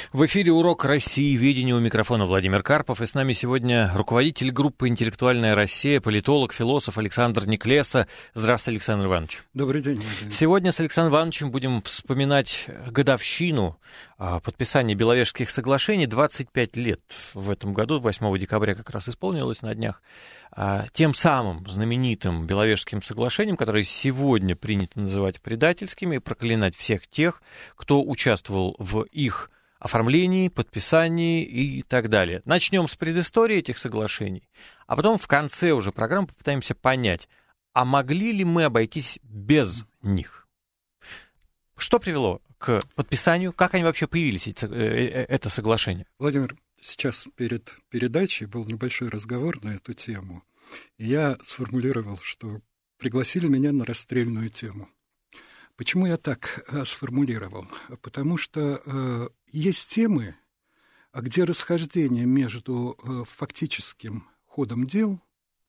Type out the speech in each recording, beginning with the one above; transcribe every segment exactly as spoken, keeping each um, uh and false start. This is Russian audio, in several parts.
В эфире «Урок России. Видение», у микрофона Владимир Карпов. И с нами сегодня руководитель группы «Интеллектуальная Россия», политолог, философ Александр Неклеса. Здравствуйте, Александр Иванович. Добрый день, Владимир. Сегодня с Александром Ивановичем будем вспоминать годовщину подписания Беловежских соглашений. двадцать пять лет в этом году, восьмого декабря как раз исполнилось на днях. Тем самым знаменитым Беловежским соглашением, которое сегодня принято называть предательскими, и проклинать всех тех, кто участвовал в их оформлении, подписании и так далее. Начнем с предыстории этих соглашений, а потом в конце уже программы попытаемся понять, а могли ли мы обойтись без них? Что привело к подписанию? Как они вообще появились, это соглашение? Владимир, сейчас перед передачей был небольшой разговор на эту тему. И я сформулировал, что пригласили меня на расстрельную тему. Почему я так э, сформулировал? Потому что э, есть темы, где расхождение между э, фактическим ходом дел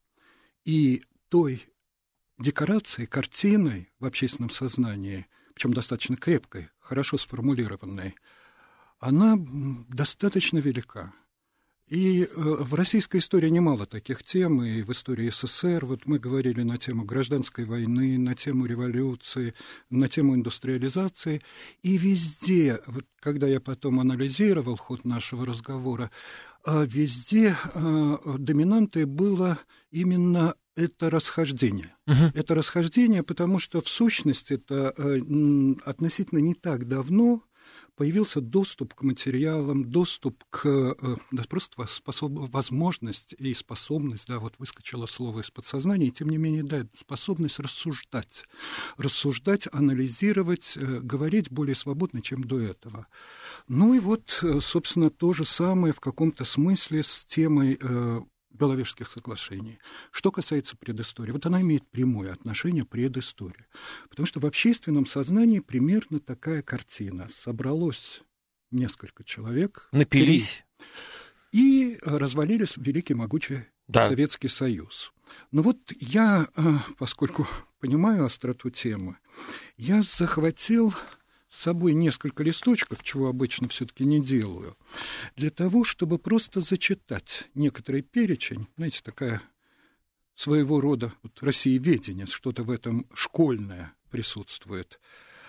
и той декорацией, картиной в общественном сознании, причем достаточно крепкой, хорошо сформулированной, она достаточно велика. И в российской истории немало таких тем, и в истории СССР, вот мы говорили на тему гражданской войны, на тему революции, на тему индустриализации, и везде, вот когда я потом анализировал ход нашего разговора, везде доминантой было именно это расхождение. Uh-huh. Это расхождение, потому что в сущности это относительно не так давно появился доступ к материалам, доступ к да, просто способ, возможность и способность, да, вот выскочило слово из подсознания, и тем не менее, да, способность рассуждать, рассуждать, анализировать, говорить более свободно, чем до этого. Ну и вот, собственно, то же самое в каком-то смысле с темой Беловежских соглашений. Что касается предыстории, вот она имеет прямое отношение к предыстории. Потому что в общественном сознании примерно такая картина. Собралось несколько человек. Напились. Три, и развалились великий могучий да. Советский Союз. Но вот я, поскольку понимаю остроту темы, я захватил с собой несколько листочков, чего обычно все-таки не делаю, для того, чтобы просто зачитать некоторый перечень, знаете, такая своего рода вот, россиеведение, что-то в этом школьное присутствует.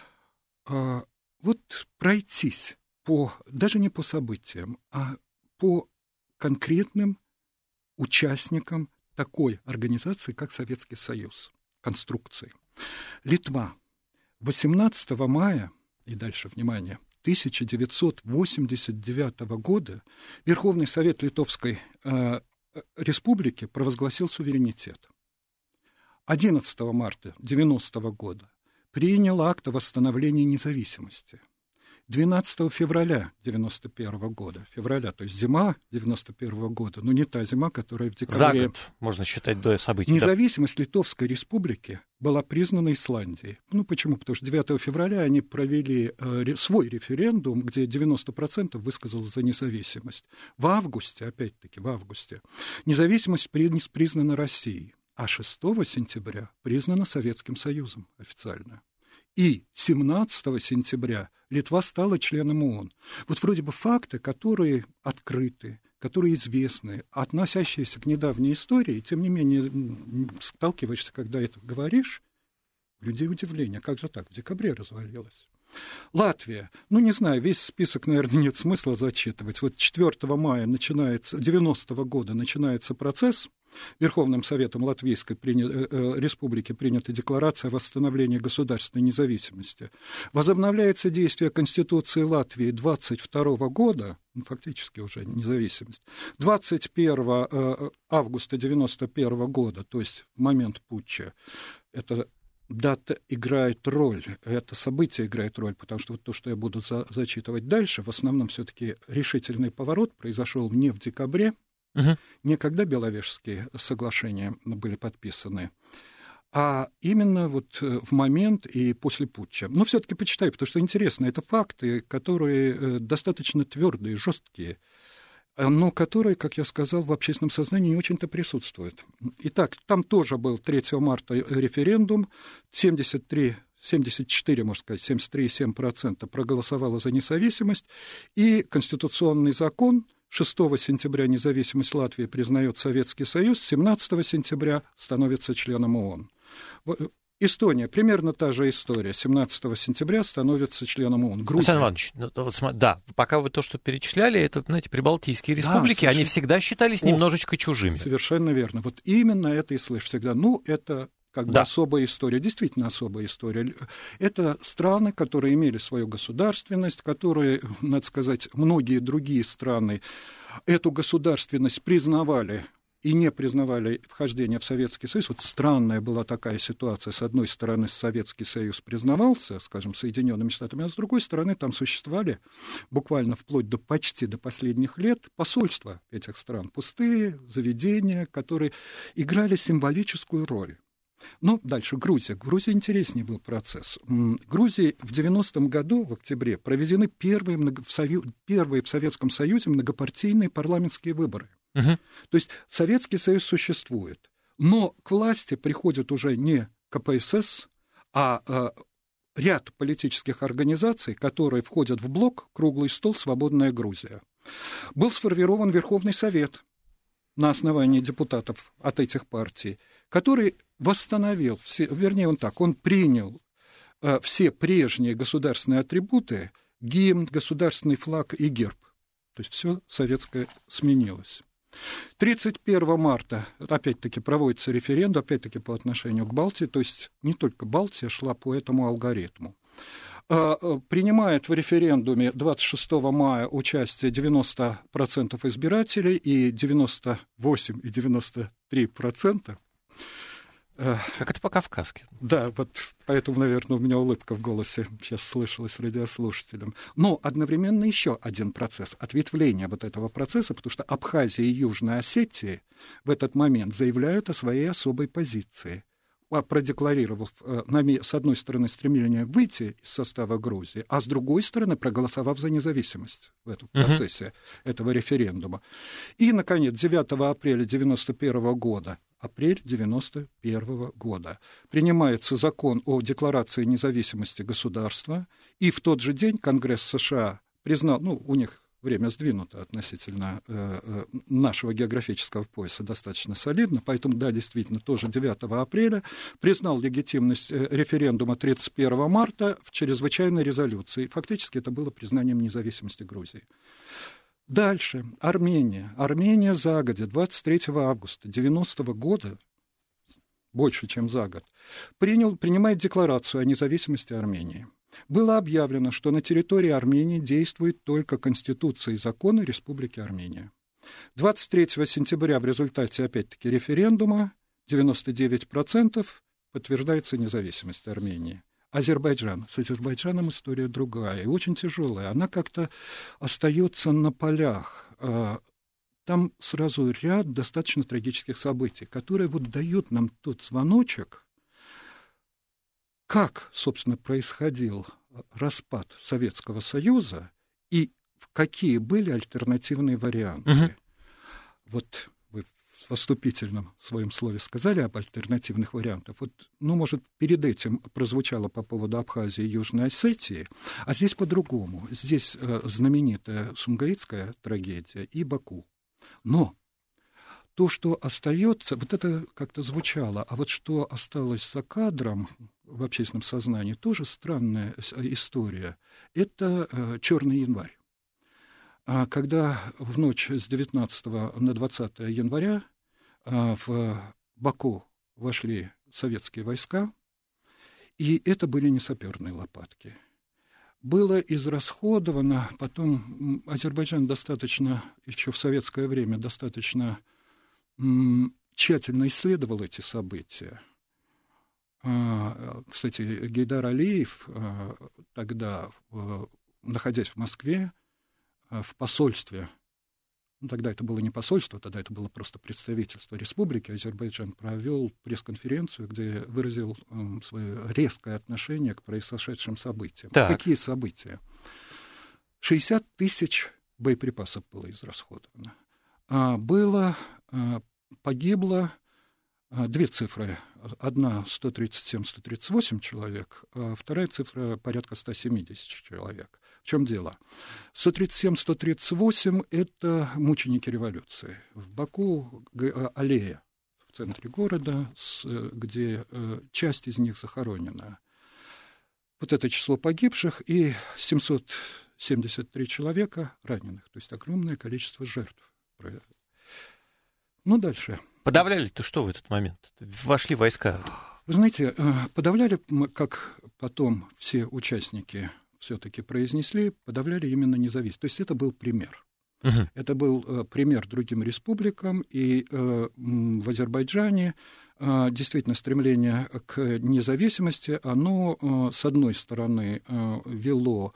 А, вот пройтись по, даже не по событиям, а по конкретным участникам такой организации, как Советский Союз, конструкции. Литва. восемнадцатого мая и дальше, внимание, тысяча девятьсот восемьдесят девятого года Верховный Совет Литовской э, Республики провозгласил суверенитет. одиннадцатого марта девяностого года принял акт о восстановлении независимости. двенадцатого февраля девяносто первого года, февраля, то есть зима девяносто первого года, но не та зима, которая в декабре... За год, можно считать, до событий. Независимость да? Литовской Республики была признана Исландией. Ну, почему? Потому что девятого февраля они провели э, свой референдум, где девяносто процентов высказалось за независимость. В августе, опять-таки, в августе, независимость признана Россией, а шестого сентября признана Советским Союзом официально. И семнадцатого сентября Литва стала членом ООН. Вот вроде бы факты, которые открыты, которые известны, относящиеся к недавней истории, и тем не менее сталкиваешься, когда это говоришь, у людей удивление, как же так, в декабре развалилась. Латвия. Ну, не знаю, весь список, наверное, нет смысла зачитывать. Вот четвёртого мая начинается, девяностого года начинается процесс. Верховным Советом Латвийской приня... Республики принята декларация о восстановлении государственной независимости. Возобновляется действие Конституции Латвии двадцать второго года, ну, фактически уже независимость, двадцать первого августа девяносто первого года, то есть в момент путча, это дата играет роль, это событие играет роль, потому что вот то, что я буду за... зачитывать дальше, в основном все-таки решительный поворот произошел не в декабре, Угу. не когда Беловежские соглашения были подписаны, а именно вот в момент и после путча. Но все-таки почитаю, потому что интересно, это факты, которые достаточно твердые, жесткие, но которые, как я сказал, в общественном сознании не очень-то присутствуют. Итак, там тоже был третьего марта референдум, семьдесят три семьдесят четыре, можно сказать, семьдесят три целых семь десятых процента проголосовало за независимость, и конституционный закон шестого сентября независимость Латвии признает Советский Союз, семнадцатого сентября становится членом ООН. Эстония, примерно та же история. семнадцатого сентября становится членом ООН. Грузия. Александр Иванович, ну, вот, да, пока вы то, что перечисляли, это, знаете, прибалтийские республики, да, они всегда считались немножечко чужими. Совершенно верно. Вот именно это и слышишь всегда. Ну, это как бы да. особая история, действительно особая история. Это страны, которые имели свою государственность, которые, надо сказать, многие другие страны эту государственность признавали и не признавали вхождение в Советский Союз. Вот странная была такая ситуация. С одной стороны, Советский Союз признавался, скажем, Соединенными Штатами, а с другой стороны, там существовали буквально вплоть до почти до последних лет посольства этих стран, пустые заведения, которые играли символическую роль. Ну, дальше Грузия. В Грузии интереснее был процесс. В Грузии в девяностом году, в октябре, проведены первые, в Сою... первые в Советском Союзе многопартийные парламентские выборы. Угу. То есть Советский Союз существует, но к власти приходят уже не ка пэ эс эс, а, а ряд политических организаций, которые входят в блок «Круглый стол. Свободная Грузия». Был сформирован Верховный Совет на основании депутатов от этих партий, который восстановил, все, вернее, он так, он принял а, все прежние государственные атрибуты, гимн, государственный флаг и герб. То есть все советское сменилось. тридцать первого марта, опять-таки, проводится референдум, опять-таки, по отношению к Балтии, то есть не только Балтия шла по этому алгоритму. Принимает в референдуме двадцать шестого мая участие девяносто процентов избирателей и девяносто восемь целых девяносто три сотых процента. Как это по-кавказски. Да, вот поэтому, наверное, у меня улыбка в голосе сейчас слышалась радиослушателям. Но одновременно еще один процесс, ответвление вот этого процесса, потому что Абхазия и Южная Осетия в этот момент заявляют о своей особой позиции, продекларировав, с одной стороны, стремление выйти из состава Грузии, а с другой стороны, проголосовав за независимость в этом процессе uh-huh. этого референдума. И, наконец, девятого апреля девяносто первого года, апрель девяносто первого года, принимается закон о декларации независимости государства, и в тот же день Конгресс США признал, ну, у них время сдвинуто относительно э, нашего географического пояса достаточно солидно, поэтому, да, действительно, тоже девятого апреля признал легитимность референдума тридцать первого марта в чрезвычайной резолюции. Фактически это было признанием независимости Грузии. Дальше. Армения. Армения загодя, двадцать третьего августа девяностого года, больше, чем за год, принял, принимает декларацию о независимости Армении. Было объявлено, что на территории Армении действует только Конституция и законы Республики Армения. двадцать третьего сентября в результате, опять-таки, референдума девяносто девять процентов подтверждается независимость Армении. Азербайджан. С Азербайджаном история другая и очень тяжелая. Она как-то остается на полях. Там сразу ряд достаточно трагических событий, которые вот дают нам тот звоночек, как, собственно, происходил распад Советского Союза и какие были альтернативные варианты. Угу. Вот вы в вступительном своем слове сказали об альтернативных вариантах. Вот, ну, может, перед этим прозвучало по поводу Абхазии и Южной Осетии, а здесь по-другому. Здесь э, знаменитая Сумгаитская трагедия и Баку. Но то, что остается, вот это как-то звучало, а вот что осталось за кадром в общественном сознании, тоже странная история. Это э, «Черный январь». А когда в ночь с девятнадцатого на двадцатое января э, в Баку вошли советские войска, и это были не саперные лопатки. Было израсходовано, потом Азербайджан достаточно, еще в советское время, достаточно м, тщательно исследовал эти события. Кстати, Гейдар Алиев тогда, находясь в Москве, в посольстве, ну, тогда это было не посольство, тогда это было просто представительство Республики Азербайджан, провел пресс-конференцию, где выразил свое резкое отношение к произошедшим событиям. Так. Какие события? шестьдесят тысяч боеприпасов было израсходовано. Было, погибло две цифры. Одна сто тридцать семь - сто тридцать восемь человек, а вторая цифра порядка сто семьдесят человек. В чем дело? сто тридцать семь - сто тридцать восемь – это мученики революции. В Баку аллея в центре города, где часть из них захоронена. Вот это число погибших и семьсот семьдесят три человека раненых, то есть огромное количество жертв. Ну, дальше. Подавляли-то что в этот момент? Вошли войска? Вы знаете, подавляли, как потом все участники все-таки произнесли, подавляли именно независимость. То есть это был пример. Угу. Это был пример другим республикам, и в Азербайджане действительно стремление к независимости, оно, с одной стороны, вело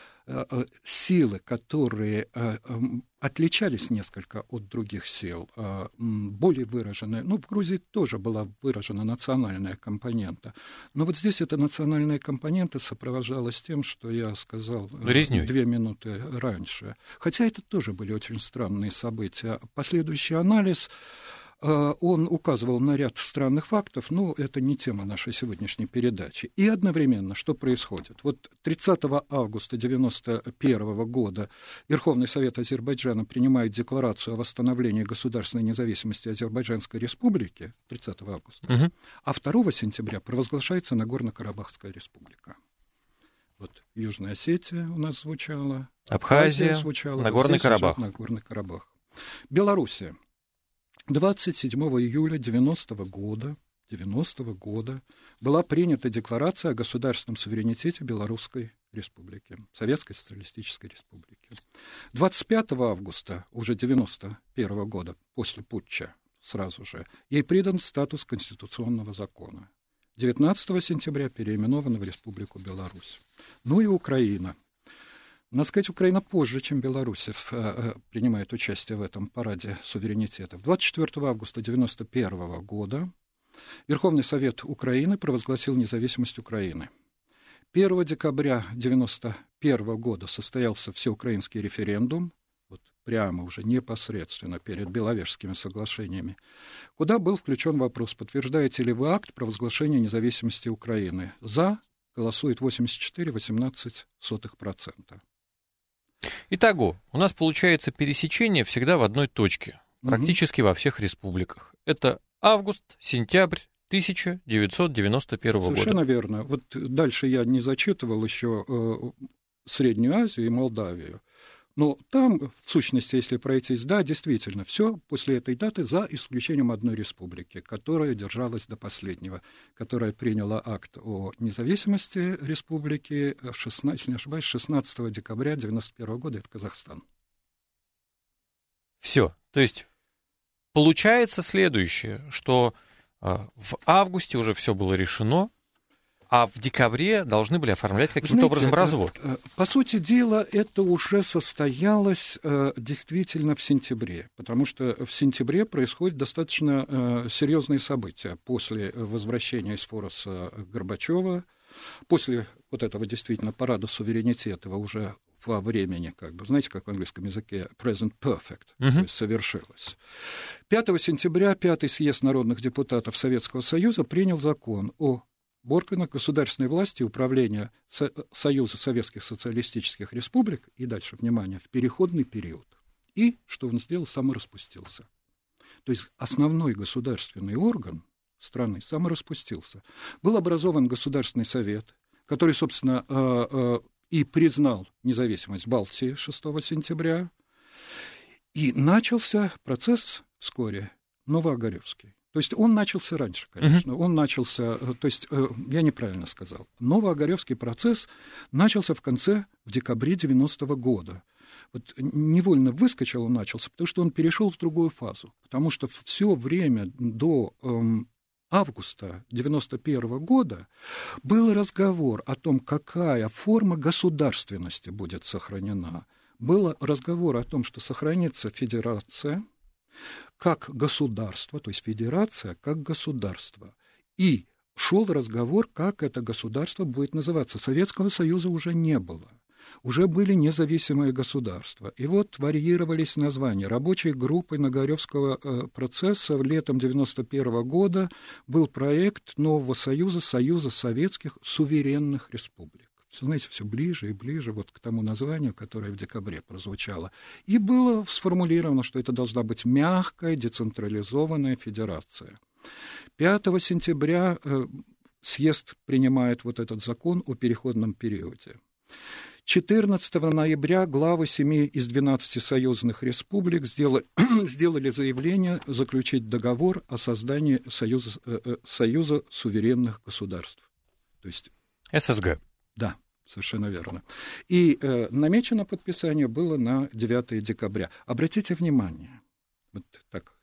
силы, которые отличались несколько от других сил, более выраженные. Ну, в Грузии тоже была выражена национальная компонента. Но вот здесь эта национальная компонента сопровождалась тем, что я сказал Резнёй. Две минуты раньше. Хотя это тоже были очень странные события. Последующий анализ, он указывал на ряд странных фактов, но это не тема нашей сегодняшней передачи. И одновременно, что происходит? Вот тридцатого августа девяносто первого года Верховный Совет Азербайджана принимает декларацию о восстановлении государственной независимости Азербайджанской Республики, тридцатого августа, угу. А второго сентября провозглашается Нагорно-Карабахская Республика. Вот Южная Осетия у нас звучала, Абхазия, Абхазия звучала, Нагорный Карабах. Нагорный Карабах. Белоруссия. двадцать седьмого июля девяностого года, девяностого года была принята декларация о государственном суверенитете Белорусской Республики, Советской Социалистической Республики. двадцать пятого августа уже девяносто первого года, после путча сразу же, ей придан статус конституционного закона. девятнадцатого сентября переименована в Республику Беларусь. Ну и Украина. Надо сказать, Украина позже, чем Беларусь, принимает участие в этом параде суверенитета. двадцать четвёртого августа девяносто первого года Верховный Совет Украины провозгласил независимость Украины. первого декабря девяносто первого года состоялся всеукраинский референдум, вот прямо уже непосредственно перед Беловежскими соглашениями, куда был включен вопрос, подтверждаете ли вы акт провозглашения независимости Украины. За голосует восемьдесят четыре целых восемнадцать сотых процента. Итого, у нас получается пересечение всегда в одной точке, практически угу. во всех республиках. Это август-сентябрь тысяча девятьсот девяносто первого года. Совершенно верно. Вот дальше я не зачитывал еще э, Среднюю Азию и Молдавию. Но там, в сущности, если пройтись, да, действительно, все после этой даты, за исключением одной республики, которая держалась до последнего, которая приняла акт о независимости республики, шестнадцатого, если не ошибаюсь, шестнадцатого декабря девяносто первого года, это Казахстан. Все. То есть получается следующее, что э, в августе уже все было решено, а в декабре должны были оформлять каким-то Знаете, образом развод. По сути дела, это уже состоялось э, действительно в сентябре, потому что в сентябре происходят достаточно э, серьезные события после возвращения из Фороса Горбачева, после вот этого действительно парада суверенитета уже во времени, как бы, знаете, как в английском языке present perfect, uh-huh. то есть совершилось. пятого сентября Пятый съезд народных депутатов Советского Союза принял закон о органах государственной власти и управления Со- Союза Советских Социалистических Республик, и дальше, внимание, в переходный период. И, что он сделал, самораспустился. То есть основной государственный орган страны самораспустился. Был образован Государственный совет, который, собственно, э- э- и признал независимость Балтии шестого сентября, и начался процесс вскоре Новоогаревский. То есть он начался раньше, конечно. Uh-huh. Он начался, то есть я неправильно сказал. Новоогаревский процесс начался в конце, в декабре девяностого года. Вот невольно выскочил он начался, потому что он перешел в другую фазу. Потому что все время до эм, августа девяносто первого года был разговор о том, какая форма государственности будет сохранена. Был разговор о том, что сохранится федерация как государство, то есть федерация как государство. И шел разговор, как это государство будет называться. Советского Союза уже не было. уже были независимые государства. И вот варьировались названия. Рабочей группой Нагоревского процесса летом девяносто первого года был проект нового союза, Союза Советских Суверенных Республик. Все, знаете, все ближе и ближе вот к тому названию, которое в декабре прозвучало. И было сформулировано, что это должна быть мягкая, децентрализованная федерация. пятого сентября съезд принимает вот этот закон о переходном периоде. четырнадцатого ноября главы семи из двенадцати союзных республик сделали, сделали заявление заключить договор о создании Союза, Союза суверенных государств. То есть ССГ. Да, совершенно верно. И э, намечено подписание было на девятого декабря. Обратите внимание, вот так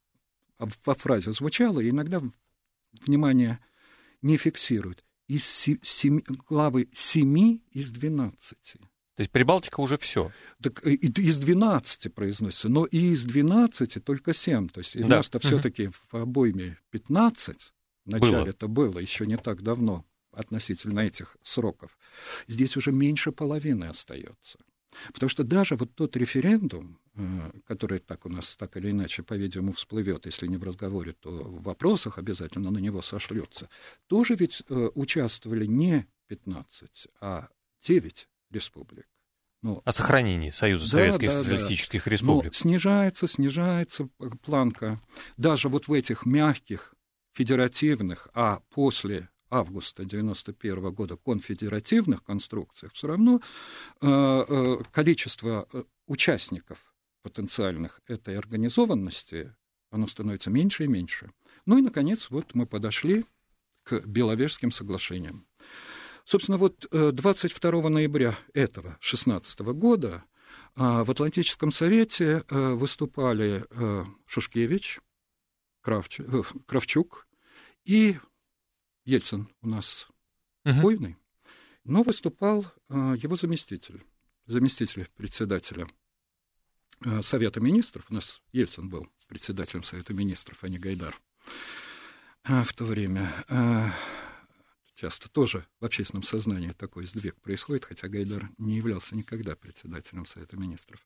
во фразе звучало, и иногда внимание не фиксирует. Из семи, главы семи из двенадцати. То есть Прибалтика уже все. Так и из двенадцати произносится, но и из двенадцати только семь. То есть да. нас-то угу. все-таки в обойме пятнадцать. Вначале это было, еще не так давно относительно этих сроков. Здесь уже меньше половины остается. Потому что даже вот тот референдум, который так у нас так или иначе, по-видимому, всплывет, если не в разговоре, то в вопросах обязательно на него сошлется, тоже ведь участвовали не пятнадцать, а девять республик. Но, о сохранении Союза да, Советских да, Социалистических да. Республик. Но снижается, снижается планка. Даже вот в этих мягких, федеративных, а после августа девяносто первого года конфедеративных конструкциях все равно э, э, количество участников потенциальных этой организованности, оно становится меньше и меньше. Ну и, наконец, вот мы подошли к Беловежским соглашениям. Собственно, вот двадцать второго ноября этого шестнадцатого года в Атлантическом совете выступали Шушкевич, Кравчук и Ельцин у нас покойный, uh-huh. но выступал его заместитель, заместитель председателя Совета министров. У нас Ельцин был председателем Совета министров, а не Гайдар в то время. Часто тоже в общественном сознании такой сдвиг происходит, хотя Гайдар не являлся никогда председателем Совета министров.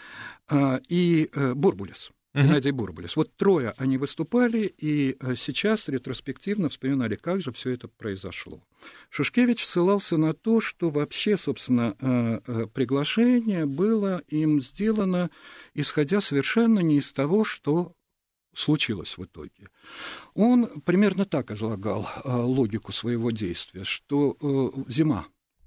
И Бурбулис. Геннадий Бурбулис. Вот трое они выступали, и сейчас ретроспективно вспоминали, как же все это произошло. Шушкевич ссылался на то, что вообще, собственно, приглашение было им сделано, исходя совершенно не из того, что случилось в итоге. Он примерно так излагал логику своего действия, что зима.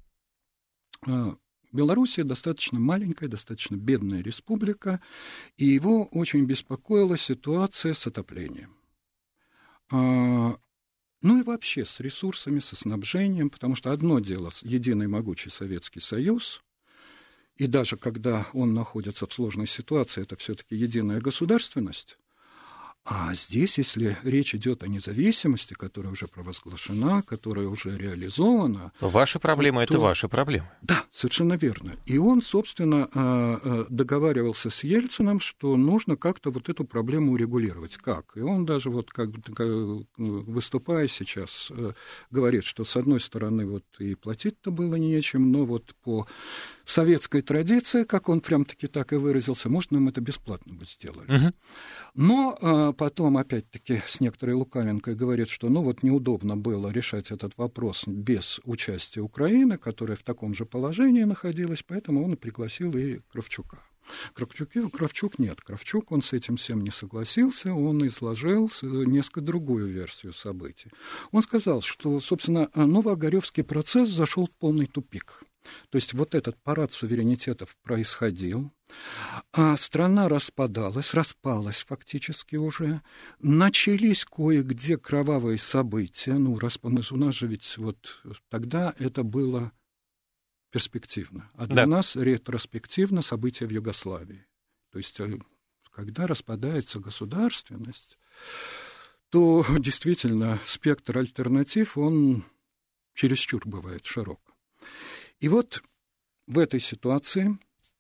Белоруссия достаточно маленькая, достаточно бедная республика, и его очень беспокоила ситуация с отоплением. Ну и вообще с ресурсами, со снабжением, потому что одно дело — единый могучий Советский Союз, и даже когда он находится в сложной ситуации, это все-таки единая государственность. А здесь, если речь идет о независимости, которая уже провозглашена, которая уже реализована... То ваши проблемы — то... это ваши проблемы. Да, совершенно верно. И он, собственно, договаривался с Ельциным, что нужно как-то вот эту проблему урегулировать. Как? И он даже вот как бы выступая сейчас говорит, что с одной стороны вот и платить-то было нечем, но вот по советской традиции, как он прям-таки так и выразился, может, нам это бесплатно бы сделали. Угу. Но потом, опять-таки, с некоторой лукавинкой говорит, что ну вот неудобно было решать этот вопрос без участия Украины, которая в таком же положении находилась, поэтому он и пригласил и Кравчука. Кравчук, Кравчук нет. Кравчук, он с этим всем не согласился, он изложил несколько другую версию событий. Он сказал, что, собственно, Новоогарёвский процесс зашел в полный тупик. То есть вот этот парад суверенитетов происходил, а страна распадалась, распалась фактически уже, начались кое-где кровавые события, ну, у нас же ведь вот тогда это было перспективно, а для да. нас ретроспективно события в Югославии. То есть когда распадается государственность, то действительно спектр альтернатив, он чересчур бывает широк. И вот в этой ситуации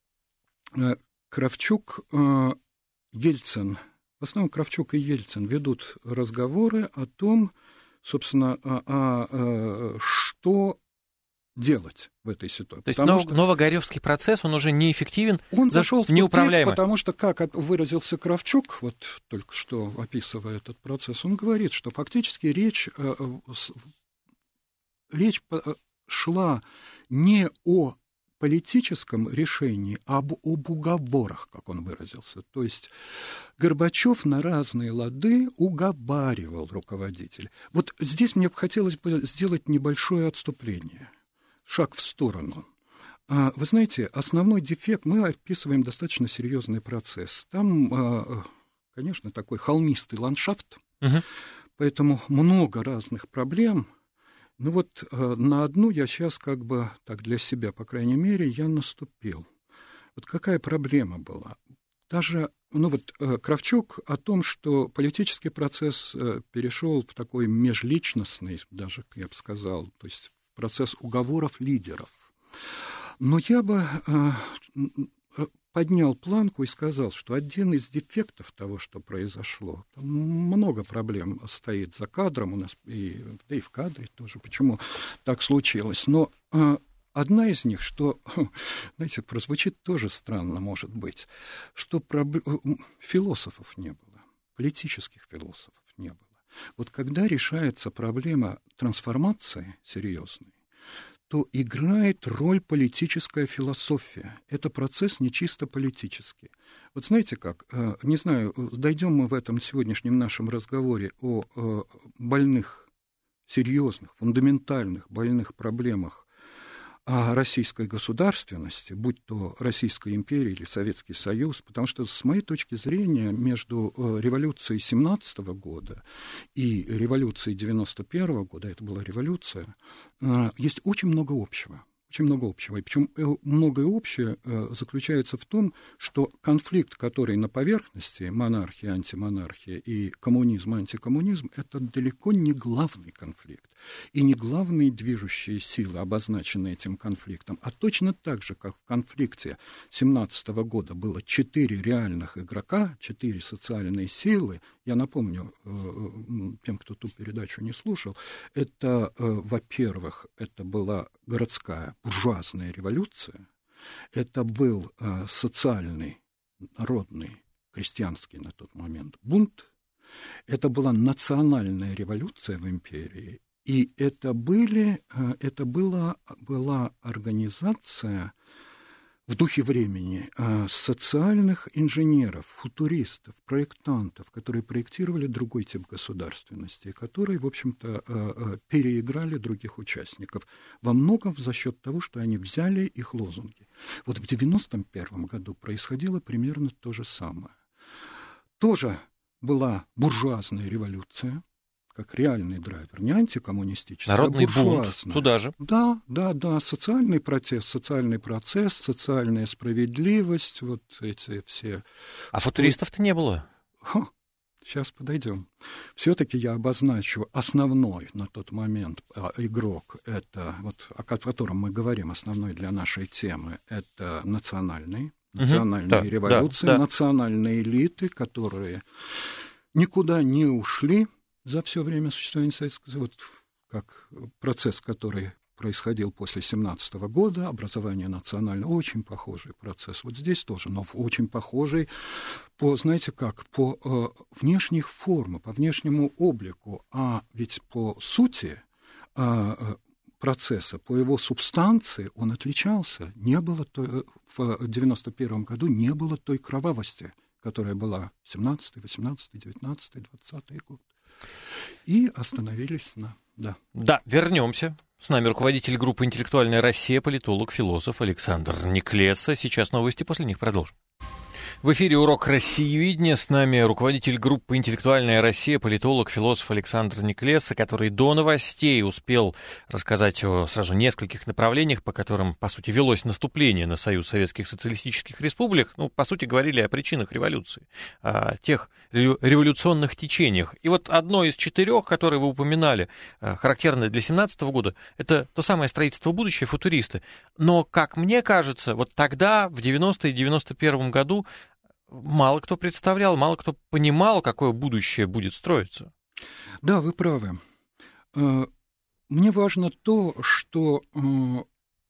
Кравчук, Ельцин, в основном Кравчук и Ельцин ведут разговоры о том, собственно, а, а, что делать в этой ситуации. То есть нов, что Новогоревский процесс, он уже неэффективен, он зашел в неуправляемый. Потому что, как выразился Кравчук, вот только что описывая этот процесс, он говорит, что фактически речь, речь шла не о политическом решении, а об, об уговорах, как он выразился. То есть Горбачев на разные лады уговаривал руководителей. Вот здесь мне хотелось бы сделать небольшое отступление. Шаг в сторону. Вы знаете, основной дефект, мы описываем достаточно серьезный процесс. Там, конечно, такой холмистый ландшафт, угу. Поэтому много разных проблем. Ну вот на одну я сейчас как бы, так для себя, по крайней мере, я наступил. Вот какая проблема была? Даже, ну вот Кравчук о том, что политический процесс перешел в такой межличностный, даже, я бы сказал, то есть процесс уговоров лидеров. Но я бы э, поднял планку и сказал, что один из дефектов того, что произошло, там много проблем стоит за кадром у нас, и, да и в кадре тоже, почему так случилось. Но э, одна из них, что, знаете, прозвучит тоже странно, может быть, что проб... философов не было, политических философов не было. Вот когда решается проблема трансформации серьезной, то играет роль политическая философия. Это процесс не чисто политический. Вот знаете как, не знаю, дойдем мы в этом сегодняшнем нашем разговоре о больных, серьезных, фундаментальных больных проблемах о российской государственности, будь то Российская империя или Советский Союз, потому что, с моей точки зрения, между революцией семнадцатого года и революцией девяносто первого года, это была революция, есть очень много общего. Очень много общего. И причем многое общее заключается в том, что конфликт, который на поверхности, монархия, антимонархия и коммунизм, антикоммунизм, это далеко не главный конфликт. И не главные движущие силы, обозначенные этим конфликтом. А точно так же, как в конфликте семнадцатого года было четыре реальных игрока, четыре социальные силы, я напомню тем, кто ту передачу не слушал, это, во-первых, это была городская буржуазная революция, это был социальный, народный, крестьянский на тот момент бунт, это была национальная революция в империи, и это, были, это была, была организация в духе времени социальных инженеров, футуристов, проектантов, которые проектировали другой тип государственности, которые, в общем-то, переиграли других участников, во многом за счет того, что они взяли их лозунги. Вот в девяносто первом году происходило примерно то же самое. Тоже была буржуазная революция, как реальный драйвер, не антикоммунистический, народный а буржуазный. Бунт туда же. Да, да, да, социальный протест, социальный процесс, социальная справедливость, вот эти все... А футуристов-то не было? Ха, сейчас подойдем. Все-таки я обозначу основной на тот момент игрок, это, вот, о котором мы говорим, основной для нашей темы, это национальный, национальные угу, революции, да, да. национальные элиты, которые никуда не ушли за все время существования Советского Союза, вот как процесс, который происходил после семнадцатого года, образование национального, очень похожий процесс. Вот здесь тоже, но очень похожий по, знаете как, по э, внешних формам, по внешнему облику, а ведь по сути э, процесса, по его субстанции он отличался. Не было той, в девяносто первом году не было той кровавости, которая была в семнадцатый, восемнадцатый, девятнадцатый, двадцатый год. И остановились на... Да, да, вернемся. С нами руководитель группы «Интеллектуальная Россия», политолог, философ Александр Неклеса. Сейчас новости, после них продолжим. В эфире урок «Россиеведение». С нами руководитель группы «Интеллектуальная Россия», политолог, философ Александр Неклеса, который до новостей успел рассказать о сразу нескольких направлениях, по которым, по сути, велось наступление на Союз Советских Социалистических Республик. Ну, по сути, говорили о причинах революции, о тех революционных течениях. И вот одно из четырех, которые вы упоминали, характерное для семнадцатого года, это то самое строительство будущего, футуристы. Но, как мне кажется, вот тогда, в девяностом и девяносто первом году, мало кто представлял, мало кто понимал, какое будущее будет строиться. Да, вы правы. мне важно то, что э,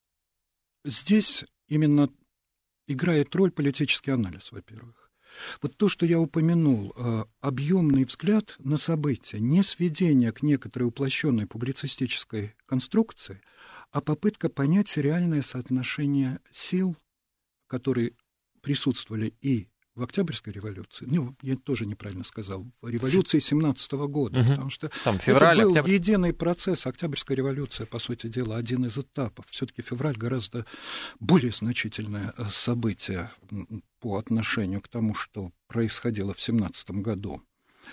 здесь именно играет роль политический анализ, во-первых. Вот то, что я упомянул, э, объемный взгляд на события, не сведение к некоторой уплощенной публицистической конструкции, а попытка понять реальное соотношение сил, которые присутствовали и в Октябрьской революции, ну, я тоже неправильно сказал, в революции семнадцатого года, угу. потому что Там февраль, это был октябрь... единый процесс. Октябрьская революция, по сути дела, один из этапов. Все-таки февраль гораздо более значительное событие по отношению к тому, что происходило в семнадцатом году.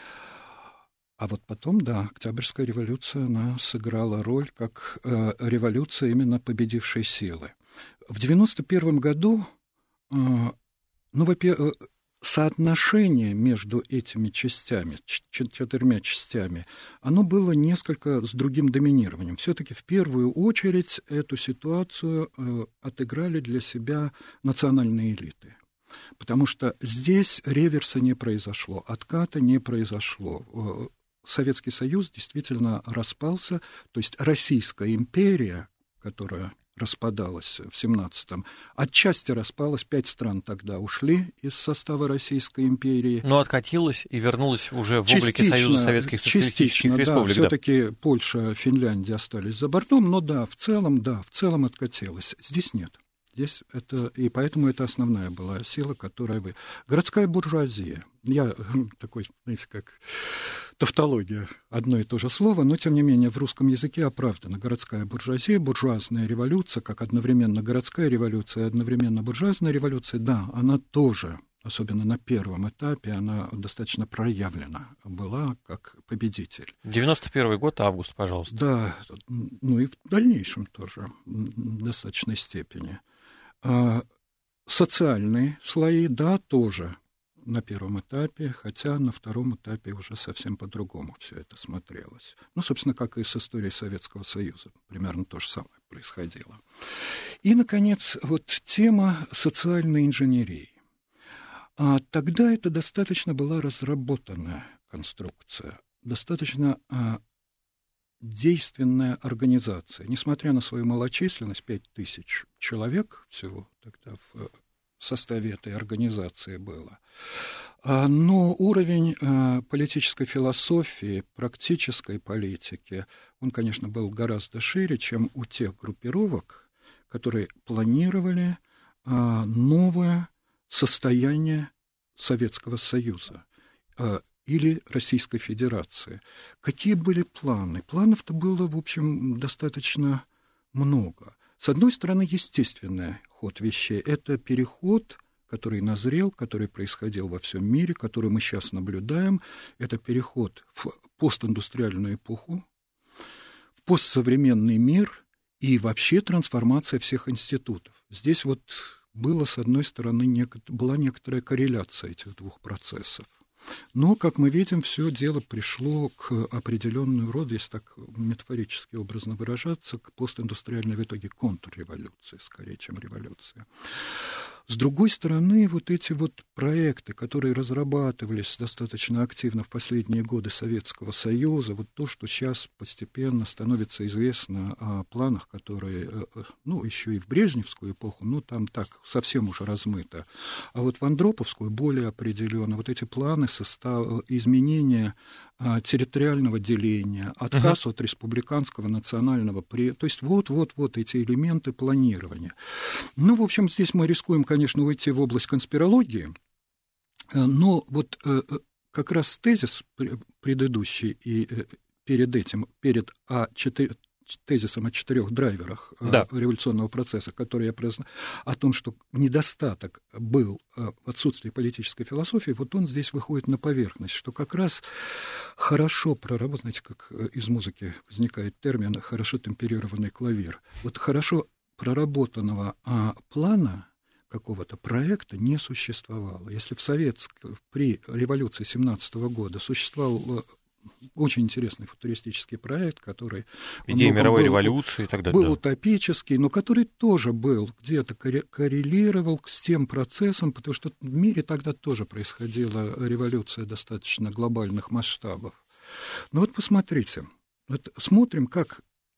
А вот потом, да, Октябрьская революция, она сыграла роль как э, революция именно победившей силы. В девяносто первом году э, Ну, во-первых, соотношение между этими частями, четырьмя частями, оно было несколько с другим доминированием. Все-таки в первую очередь эту ситуацию э, отыграли для себя национальные элиты. Потому что здесь реверса не произошло, отката не произошло. Советский Союз действительно распался, то есть Российская империя, которая распадалась в семнадцатом, отчасти распалась, пять стран тогда ушли из состава Российской империи. Но откатилась и вернулась уже в облике Союза Советских Социалистических частично, Республик. Да, все-таки Польша, Финляндия остались за бортом, но да, в целом, да, в целом откатилась. Здесь нет. Здесь это, и поэтому это основная была сила, которая вы... Городская буржуазия. Я такой, знаете, как тавтология, одно и то же слово, но, тем не менее, в русском языке оправдано. Городская буржуазия, буржуазная революция, как одновременно городская революция и одновременно буржуазная революция, да, она тоже, особенно на первом этапе, она достаточно проявлена была как победитель. девяносто первый год, август, пожалуйста. Да, ну и в дальнейшем тоже в достаточной степени. Социальные слои, да, тоже на первом этапе, хотя на втором этапе уже совсем по-другому все это смотрелось. Ну, собственно, как и с историей Советского Союза. Примерно то же самое происходило. И, наконец, вот тема социальной инженерии. А тогда это достаточно была разработанная конструкция, достаточно а, действенная организация. Несмотря на свою малочисленность, пять тысяч человек всего тогда в составе этой организации было. Но уровень политической философии, практической политики, он, конечно, был гораздо шире, чем у тех группировок, которые планировали новое состояние Советского Союза или Российской Федерации. Какие были планы? Планов-то было, в общем, достаточно много. С одной стороны, естественный ход вещей. Это переход, который назрел, который происходил во всем мире, который мы сейчас наблюдаем. Это переход в постиндустриальную эпоху, в постсовременный мир и вообще трансформация всех институтов. Здесь вот было, с одной стороны, была некоторая корреляция этих двух процессов. Но, как мы видим, все дело пришло к определенному роду, если так метафорически образно выражаться, к постиндустриальной в итоге контрреволюции, скорее, чем революции. С другой стороны, вот эти вот проекты, которые разрабатывались достаточно активно в последние годы Советского Союза, вот то, что сейчас постепенно становится известно о планах, которые, ну, еще и в брежневскую эпоху, ну, там так совсем уже размыто, а вот в андроповскую более определенно, вот эти планы состав, изменения а, территориального деления, отказ uh-huh. от республиканского национального, при... то есть вот-вот-вот эти элементы планирования. Ну, в общем, здесь мы рискуем, конечно, уйти в область конспирологии, но вот как раз тезис предыдущий и перед этим, перед а четыре, тезисом о четырех драйверах да. революционного процесса, который я произнес, о том, что недостаток был в отсутствии политической философии, вот он здесь выходит на поверхность, что как раз хорошо проработан, знаете, как из музыки возникает термин «хорошо темперированный клавир». Вот хорошо проработанного а, плана какого-то проекта не существовало. Если в советском, при революции семнадцатого года существовал очень интересный футуристический проект, который... Идея мировой был, революции и так далее. Был да. утопический, но который тоже был, где-то коррелировал с тем процессом, потому что в мире тогда тоже происходила революция достаточно глобальных масштабов. Но вот посмотрите, вот смотрим, как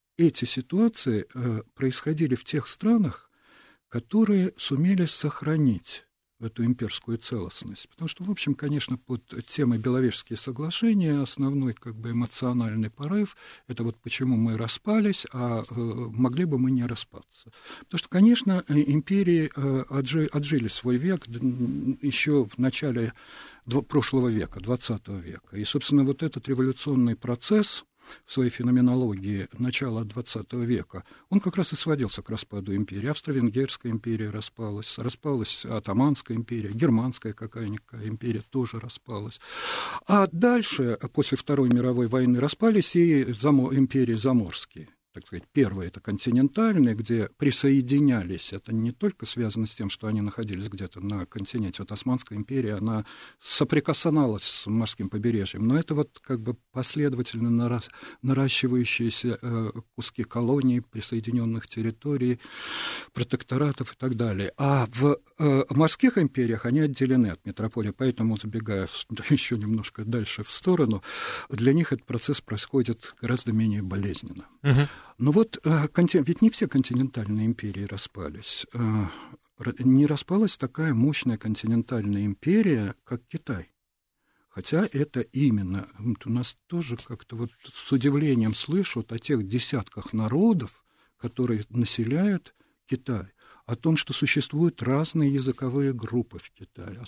эти ситуации происходили в тех странах, которые сумели сохранить эту имперскую целостность. Потому что, в общем, конечно, под темой Беловежские соглашения основной как бы эмоциональный порыв — это вот почему мы распались, а э, могли бы мы не распаться. Потому что, конечно, империи э, отжи, отжили свой век еще в начале прошлого века, двадцатого века. И, собственно, вот этот революционный процесс в своей феноменологии начала двадцатого века, он как раз и сводился к распаду империи. Австро-Венгерская империя распалась, распалась Отtomанская империя, Германская какая-никакая империя тоже распалась. А дальше, после Второй мировой войны, распались и замо- империи заморские. Так сказать, первые — это континентальные, где присоединялись. Это не только связано с тем, что они находились где-то на континенте. Вот Османская империя, она соприкасалась с морским побережьем, но это вот как бы последовательно наращивающиеся куски колоний, присоединенных территорий, протекторатов и так далее. А в морских империях они отделены от метрополии, поэтому, забегая еще немножко дальше в сторону, для них этот процесс происходит гораздо менее болезненно. Угу. Ну вот, ведь не все континентальные империи распались. Не распалась такая мощная континентальная империя, как Китай. Хотя это именно, вот у нас тоже как-то вот с удивлением слышу о тех десятках народов, которые населяют Китай, о том, что существуют разные языковые группы в Китае.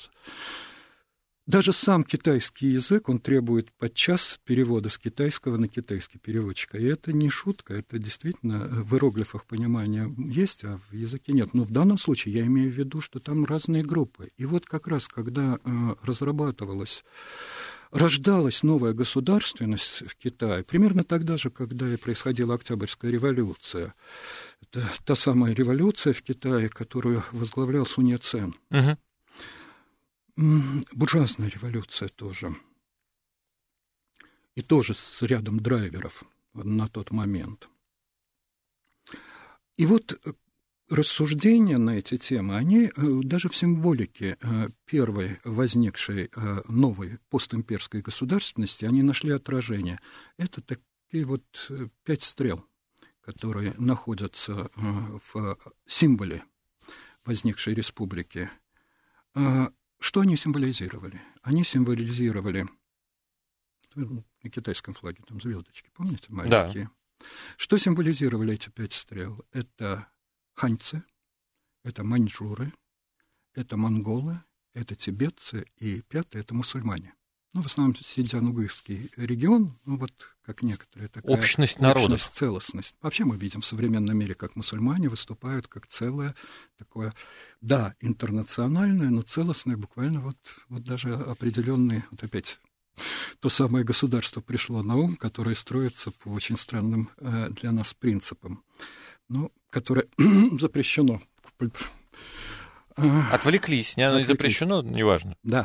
Даже сам китайский язык, он требует подчас перевода с китайского на китайский переводчика. И это не шутка, это действительно в иероглифах понимание есть, а в языке нет. Но в данном случае я имею в виду, что там разные группы. И вот как раз, когда э, разрабатывалась, рождалась новая государственность в Китае, примерно тогда же, когда и происходила Октябрьская революция, это та самая революция в Китае, которую возглавлял Сунь Яцен. Uh-huh. Буржуазная революция тоже. И тоже с рядом драйверов на тот момент. И вот рассуждения на эти темы, они даже в символике первой возникшей новой постимперской государственности, они нашли отражение. Это такие вот пять стрел, которые находятся в символе возникшей республики. Что они символизировали? Они символизировали на китайском флаге там звездочки, помните, маленькие? Да. Что символизировали эти пять стрел? Это ханьцы, это маньчжуры, это монголы, это тибетцы, и пятое — это мусульмане. Ну, в основном Синьцзян-Уйгурский регион, ну, вот как некоторые такая... Общность народов. Общность, целостность. Вообще мы видим в современном мире, как мусульмане выступают как целое такое, да, интернациональное, но целостное, буквально вот, вот даже определенные, вот опять то самое государство пришло на ум, которое строится по очень странным э, для нас принципам, ну, которое запрещено. Отвлеклись, не, Отвлеклись. Запрещено, неважно. Да.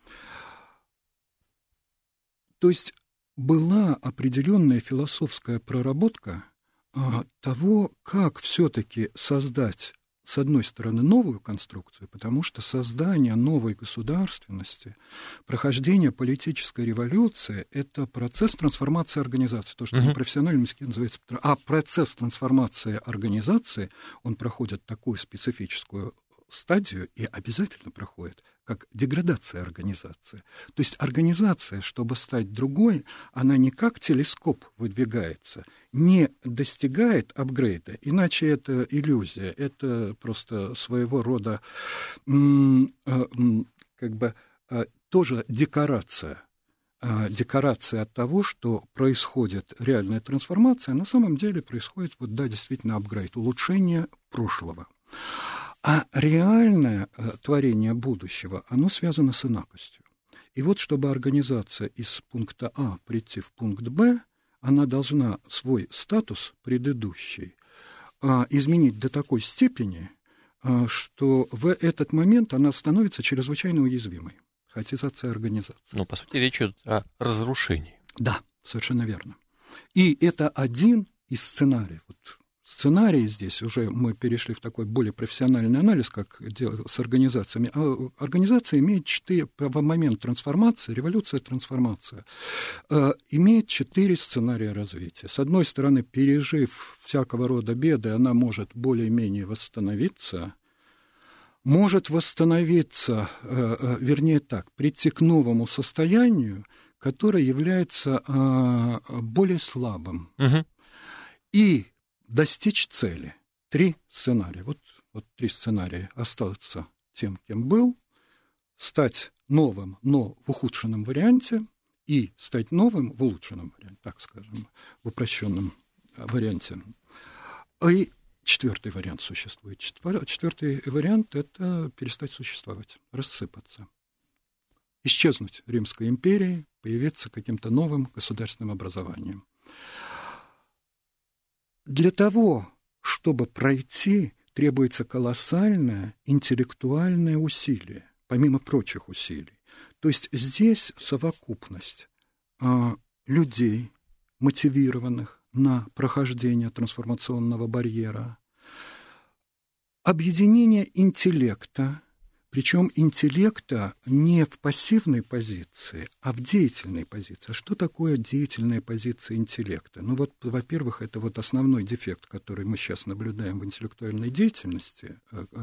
То есть была определенная философская проработка а, того, как все-таки создать, с одной стороны, новую конструкцию, потому что создание новой государственности, прохождение политической революции — это процесс трансформации организации, то, что uh-huh. на профессиональном языке называется... А процесс трансформации организации, он проходит такую специфическую стадию и обязательно проходит, как деградация организации. То есть организация, чтобы стать другой, она не как телескоп выдвигается, не достигает апгрейда, иначе это иллюзия, это просто своего рода м- м- как бы тоже декорация. Декорация от того, что происходит реальная трансформация, на самом деле происходит, вот да, действительно апгрейд, улучшение прошлого. А реальное творение будущего, оно связано с инакостью. И вот, чтобы организация из пункта А прийти в пункт Б, она должна свой статус предыдущий изменить до такой степени, что в этот момент она становится чрезвычайно уязвимой. Хаотизация организации. Ну, по сути, речь идет о разрушении. Да, совершенно верно. И это один из сценариев. Вот сценарии здесь, уже мы перешли в такой более профессиональный анализ, как с организациями. А организация имеет четыре, в момент трансформации, революция, трансформация, имеет четыре сценария развития. С одной стороны, пережив всякого рода беды, она может более-менее восстановиться, может восстановиться, вернее так, прийти к новому состоянию, которое является более слабым. Угу. И достичь цели. Три сценария. Вот, вот три сценария. Остаться тем, кем был, стать новым, но в ухудшенном варианте, и стать новым в улучшенном варианте, так скажем, в упрощенном варианте. И четвертый вариант существует. Четвертый вариант – это перестать существовать, рассыпаться, исчезнуть Римской империи, появиться каким-то новым государственным образованием. Для того, чтобы пройти, требуется колоссальное интеллектуальное усилие, помимо прочих усилий. То есть здесь совокупность а, людей, мотивированных на прохождение трансформационного барьера, объединение интеллекта, причем интеллекта не в пассивной позиции, а в деятельной позиции. Что такое деятельная позиция интеллекта? Ну вот, во-первых, это вот основной дефект, который мы сейчас наблюдаем в интеллектуальной деятельности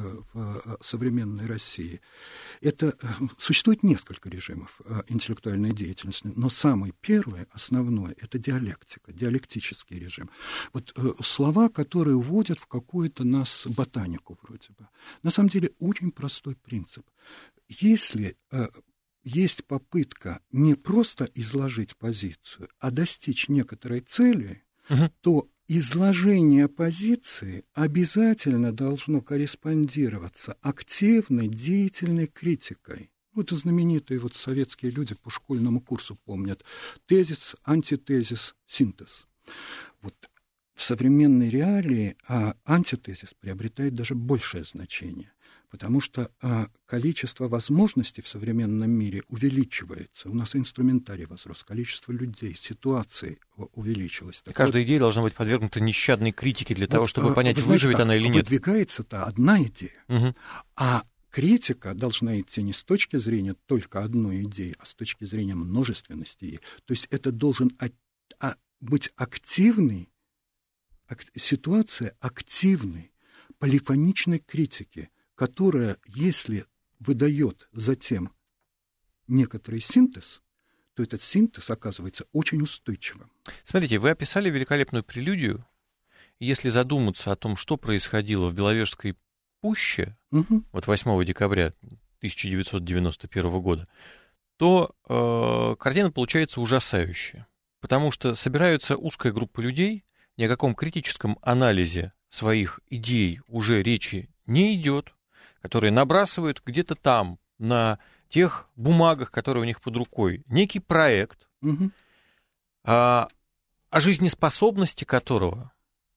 в современной России. Это существует несколько режимов интеллектуальной деятельности, но самый первый, основной, это диалектика, диалектический режим. Вот слова, которые уводят в какую-то нас ботанику вроде бы. На самом деле очень простой принцип. Принцип. Если э, есть попытка не просто изложить позицию, а достичь некоторой цели, угу. то изложение позиции обязательно должно корреспондироваться активной, деятельной критикой. Вот знаменитые вот советские люди по школьному курсу помнят. Тезис, антитезис, синтез. Вот в современной реалии а, антитезис приобретает даже большее значение. Потому что а, количество возможностей в современном мире увеличивается. У нас инструментарий возрос, количество людей, ситуаций увеличилось. Так Каждая вот, идея должна быть подвергнута нещадной критике для вот, того, чтобы а, понять, знаете, выживет так, она или нет. Выдвигается-то одна идея, угу. а критика должна идти не с точки зрения только одной идеи, а с точки зрения множественности идей. То есть это должен а, а, быть активный, ак, ситуация активной, полифоничной критики, которая, если выдает затем некоторый синтез, то этот синтез оказывается очень устойчивым. Смотрите, вы описали великолепную прелюдию. Если задуматься о том, что происходило в Беловежской пуще, угу. вот восьмого декабря тысяча девятьсот девяносто первого года, то э, картина получается ужасающая. Потому что собираются узкая группа людей, ни о каком критическом анализе своих идей уже речи не идет, которые набрасывают где-то там, на тех бумагах, которые у них под рукой, некий проект, угу. а, о жизнеспособности которого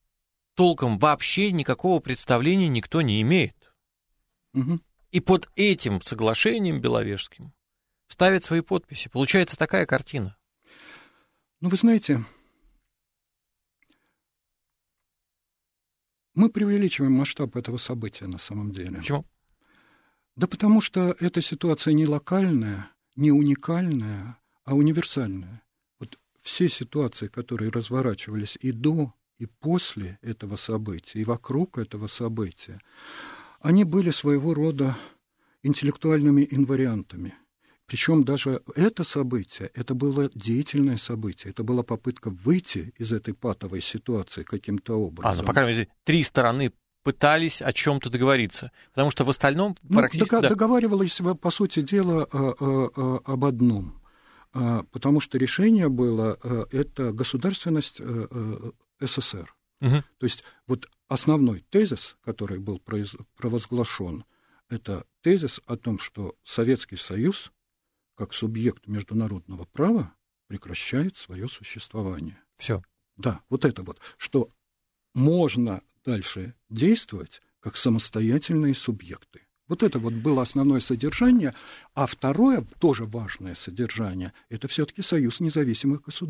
толком вообще никакого представления никто не имеет. Угу. И под этим соглашением беловежским ставят свои подписи. Получается такая картина. Ну, вы знаете, мы преувеличиваем масштаб этого события на самом деле. Почему? Да потому что эта ситуация не локальная, не уникальная, а универсальная. Вот все ситуации, которые разворачивались и до, и после этого события, и вокруг этого события, они были своего рода интеллектуальными инвариантами. Причем даже это событие, это было деятельное событие, это была попытка выйти из этой патовой ситуации каким-то образом. А, ну, по крайней мере, три стороны пытались о чем-то договориться, потому что в остальном ну, практически... Дог- да. Договаривались, по сути дела, об одном, потому что решение было, это государственность СССР. Угу. То есть вот основной тезис, который был провозглашен, это тезис о том, что Советский Союз как субъект международного права прекращает свое существование. Все. Да, вот это вот, что можно дальше действовать как самостоятельные субъекты. Вот это вот было основное содержание, а второе, тоже важное содержание, это все-таки союз независимых государств.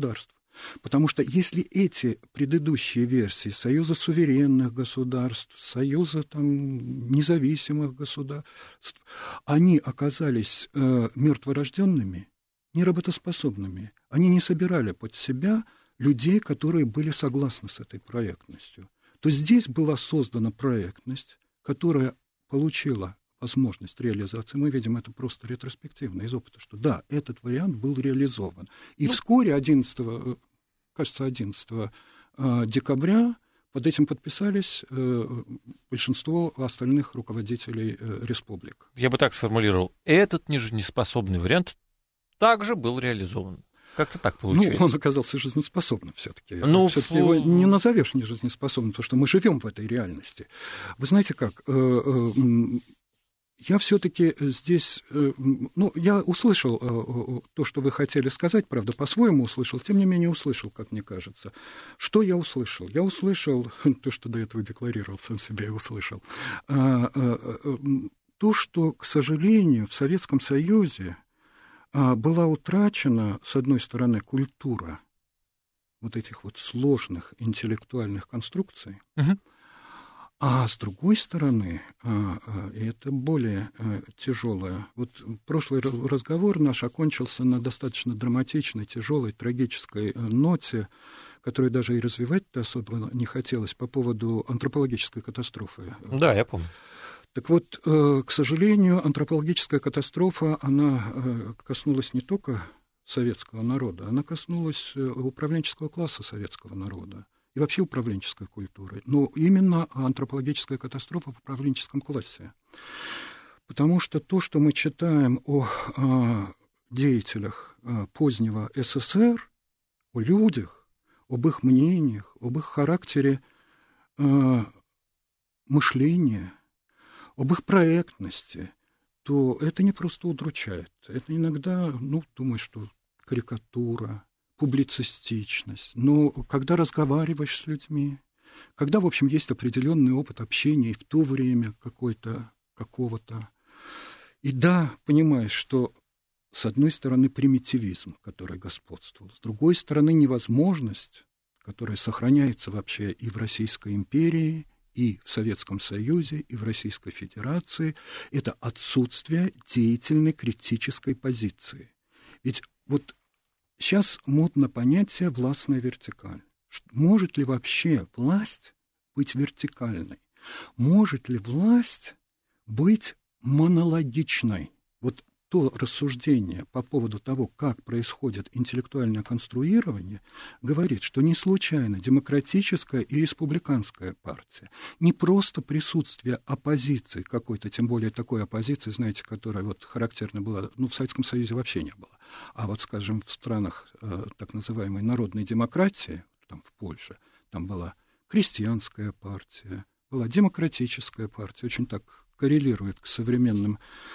Потому что если эти предыдущие версии Союза суверенных государств, Союза там, независимых государств, они оказались э, мертворожденными, неработоспособными, они не собирали под себя людей, которые были согласны с этой проектностью, то здесь была создана проектность, которая получила возможность реализации. Мы видим это просто ретроспективно из опыта, что да, этот вариант был реализован. И ну, вскоре, одиннадцатого, кажется, одиннадцатого декабря, под этим подписались большинство остальных руководителей республик. Я бы так сформулировал. Этот нежизнеспособный вариант также был реализован. Как-то так получается. Ну, он оказался жизнеспособным все-таки. Ну, все-таки его не назовешь нежизнеспособным, потому что мы живем в этой реальности. Вы знаете как? Я все-таки здесь, ну, я услышал то, что вы хотели сказать, правда, по-своему услышал, тем не менее услышал, как мне кажется. Что я услышал? Я услышал то, что до этого декларировал сам себе, я услышал. То, что, к сожалению, в Советском Союзе была утрачена, с одной стороны, культура вот этих вот сложных интеллектуальных конструкций, угу. А с другой стороны, и это более тяжелое, вот прошлый разговор наш окончился на достаточно драматичной, тяжелой, трагической ноте, которую даже и развивать-то особо не хотелось, по поводу антропологической катастрофы. Да, я помню. Так вот, к сожалению, антропологическая катастрофа, она коснулась не только советского народа, она коснулась управленческого класса советского народа и вообще управленческой культуры, но именно антропологическая катастрофа в управленческом классе. Потому что то, что мы читаем о, о деятелях позднего СССР, о людях, об их мнениях, об их характере э, мышления, об их проектности, то это не просто удручает. Это иногда, ну, думаю, что карикатура, публицистичность. Но когда разговариваешь с людьми, когда, в общем, есть определенный опыт общения и в то время какой-то, какого-то, и да, понимаешь, что с одной стороны примитивизм, который господствовал, с другой стороны невозможность, которая сохраняется вообще и в Российской империи, и в Советском Союзе, и в Российской Федерации, это отсутствие деятельной критической позиции. Ведь вот сейчас модно понятие «властная вертикаль». Может ли вообще власть быть вертикальной? Может ли власть быть монологичной? Вот то рассуждение по поводу того, как происходит интеллектуальное конструирование, говорит, что не случайно демократическая и республиканская партия, не просто присутствие оппозиции какой-то, тем более такой оппозиции, знаете, которая вот характерна была, ну, в Советском Союзе вообще не было, а вот, скажем, в странах э, так называемой народной демократии, там в Польше, там была крестьянская партия, была демократическая партия, очень так коррелирует к современным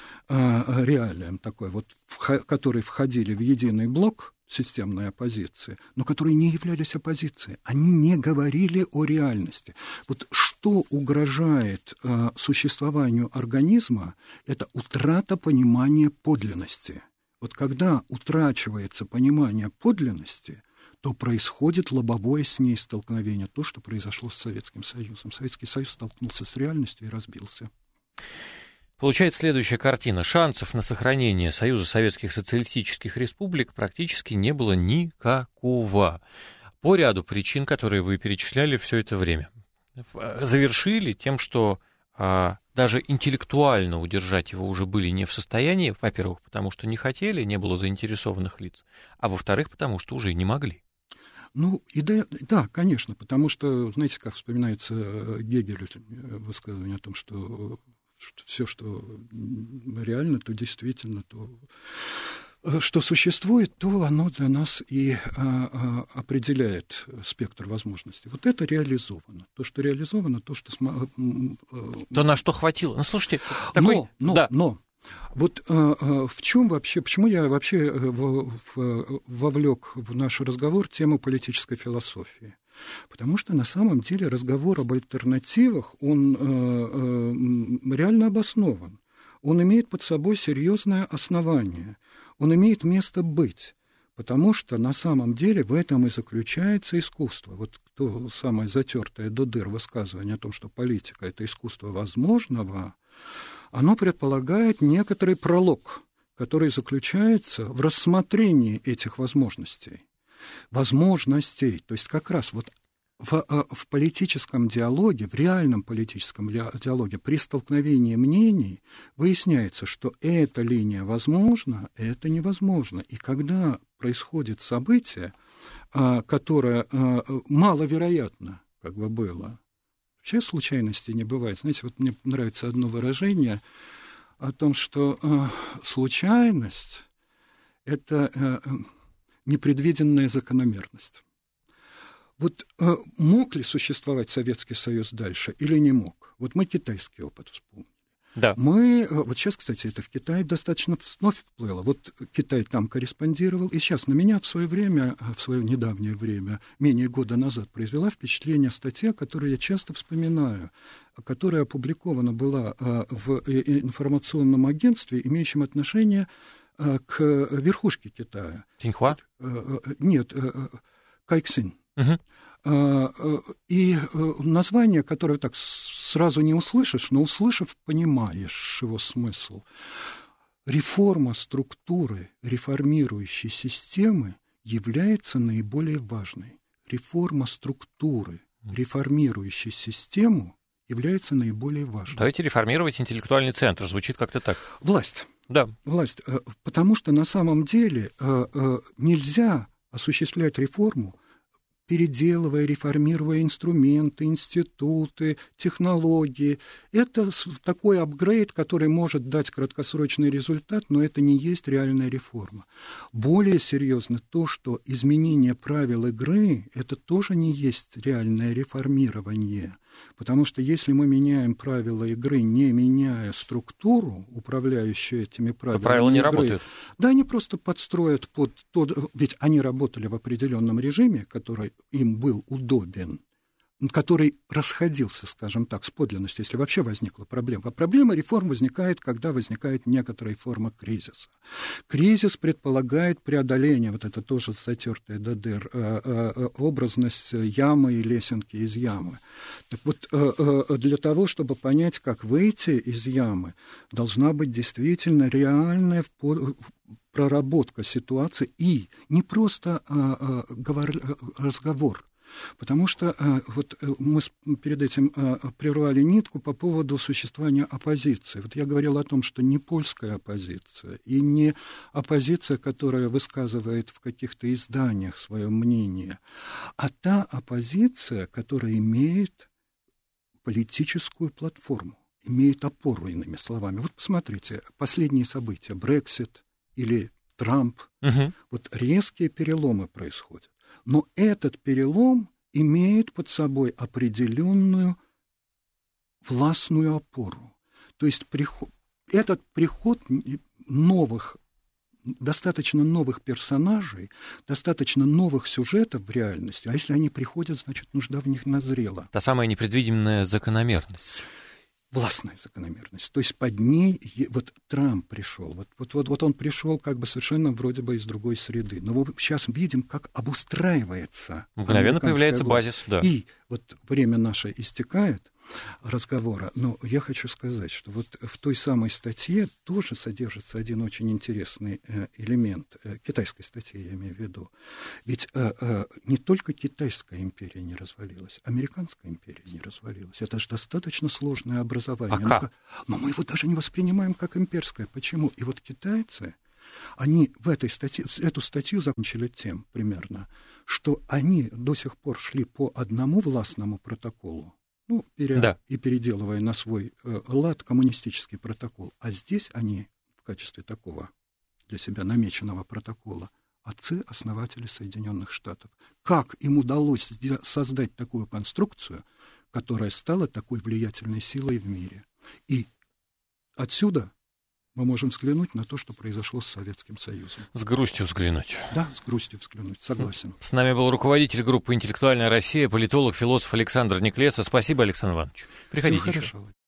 э, реалиям, такой вот, в, которые входили в единый блок системной оппозиции, но которые не являлись оппозицией. Они не говорили о реальности. Вот что угрожает э, существованию организма, это утрата понимания подлинности. Вот когда утрачивается понимание подлинности, то происходит лобовое с ней столкновение, то, что произошло с Советским Союзом. Советский Союз столкнулся с реальностью и разбился. Получается следующая картина. Шансов на сохранение Союза Советских Социалистических Республик практически не было никакого. По ряду причин, которые вы перечисляли все это время. Завершили тем, что а, даже интеллектуально удержать его уже были не в состоянии, во-первых, потому что не хотели, не было заинтересованных лиц, а во-вторых, потому что уже не могли. Ну, и да, да, конечно, потому что, знаете, как вспоминается Гегель высказывание о том, что все, что реально, то действительно, то, что существует, то оно для нас и а, а, определяет спектр возможностей. Вот это реализовано. То, что реализовано, то, что... То, на что хватило. Ну, слушайте, такой... Но, но, да. но, вот а, а, в чем вообще, почему я вообще в, в, вовлек в наш разговор тему политической философии? Потому что на самом деле разговор об альтернативах, он э, э, реально обоснован. Он имеет под собой серьезное основание. Он имеет место быть. Потому что на самом деле в этом и заключается искусство. Вот то самое затертое до дыр высказывание о том, что политика — это искусство возможного, оно предполагает некоторый пролог, который заключается в рассмотрении этих возможностей. Возможностей, то есть как раз вот в, в политическом диалоге, в реальном политическом диалоге, при столкновении мнений выясняется, что эта линия возможна, это невозможно. И когда происходит событие, которое маловероятно как бы было, вообще случайностей не бывает. Знаете, вот мне нравится одно выражение о том, что случайность — это непредвиденная закономерность. Вот э, мог ли существовать Советский Союз дальше или не мог? Вот мы китайский опыт вспомнили. Да. Мы, э, вот сейчас, кстати, это в Китае достаточно вновь вплыло. Вот Китай там корреспондировал, и сейчас на меня в свое время, в свое недавнее время, менее года назад, произвела впечатление статья, которую я часто вспоминаю, которая опубликована была э, в информационном агентстве, имеющем отношение э, к верхушке Китая. Тиньхуа? Э, э, нет, э, Кайксин. Угу. И название, которое так сразу не услышишь, но услышав, понимаешь его смысл. Реформа структуры реформирующей системы является наиболее важной. Реформа структуры реформирующей систему является наиболее важной. Давайте реформировать интеллектуальный центр. Звучит как-то так. Власть. Да. Власть. Потому что на самом деле нельзя осуществлять реформу, переделывая, реформируя инструменты, институты, технологии. Это такой апгрейд, который может дать краткосрочный результат, но это не есть реальная реформа. Более серьезно то, что изменение правил игры — это тоже не есть реальное реформирование. Потому что если мы меняем правила игры, не меняя структуру, управляющую этими правилами, то правила не игры, работают. Да, они просто подстроят под тот... Ведь они работали в определенном режиме, который им был удобен, который расходился, скажем так, с подлинностью, если вообще возникла проблема. А проблема реформ возникает, когда возникает некоторая форма кризиса. Кризис предполагает преодоление, вот это тоже затертая до дыр, образность ямы и лесенки из ямы. Так вот, для того, чтобы понять, как выйти из ямы, должна быть действительно реальная проработка ситуации и не просто разговор. Потому что э, вот э, мы перед этим э, прервали нитку по поводу существования оппозиции. Вот я говорил о том, что не польская оппозиция и не оппозиция, которая высказывает в каких-то изданиях свое мнение, а та оппозиция, которая имеет политическую платформу, имеет опору, иными словами. Вот посмотрите, последние события, Брексит или Трамп, угу. Вот резкие переломы происходят. Но этот перелом имеет под собой определенную властную опору. То есть приход, этот приход новых, достаточно новых персонажей, достаточно новых сюжетов в реальности, а если они приходят, значит, нужда в них назрела. Та самая непредвиденная закономерность. Властная закономерность. То есть под ней вот Трамп пришел. Вот, вот, вот, вот он пришел как бы совершенно вроде бы из другой среды. Но мы сейчас видим, как обустраивается. Мгновенно появляется базис, да. И вот время наше истекает разговора, но я хочу сказать, что вот в той самой статье тоже содержится один очень интересный элемент, китайской статьи я имею в виду. Ведь не только Китайская империя не развалилась, Американская империя не развалилась. Это же достаточно сложное образование. А как? Но мы его даже не воспринимаем как имперское. Почему? И вот китайцы, они в этой статье, эту статью закончили тем примерно, что они до сих пор шли по одному властному протоколу, ну, пере... да. и переделывая на свой э, лад коммунистический протокол. А здесь они в качестве такого для себя намеченного протокола отцы-основатели Соединенных Штатов. Как им удалось создать такую конструкцию, которая стала такой влиятельной силой в мире? И отсюда мы можем взглянуть на то, что произошло с Советским Союзом. С грустью взглянуть. Да, с грустью взглянуть, согласен. С, с нами был руководитель группы «Интеллектуальная Россия», политолог, философ Александр Неклеса. Спасибо, Александр Иванович. Приходите Всего еще. Хорошо.